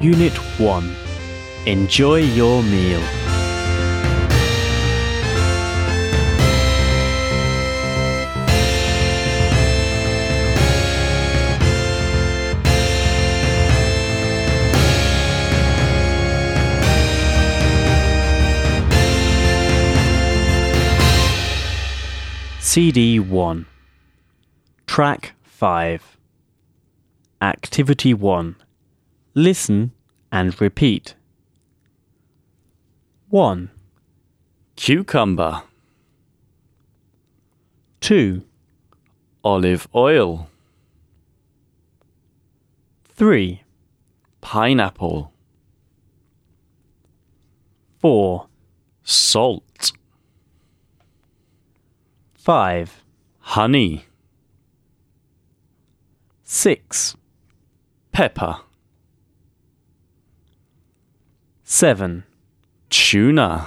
Unit 1. Enjoy your meal. CD 1. Track 5. Activity 1. Listen and repeat. 1, Cucumber, 2, olive oil, 3, pineapple, 4, salt, 5, honey, 6, pepper, 7, tuna,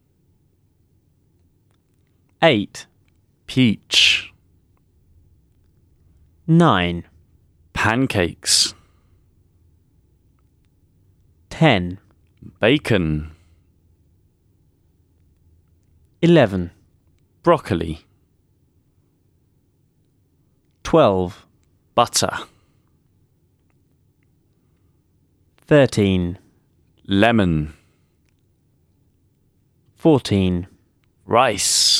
8, peach, 9, pancakes, 10, bacon, 11, broccoli, 12, butter, 13, lemon, 14, rice.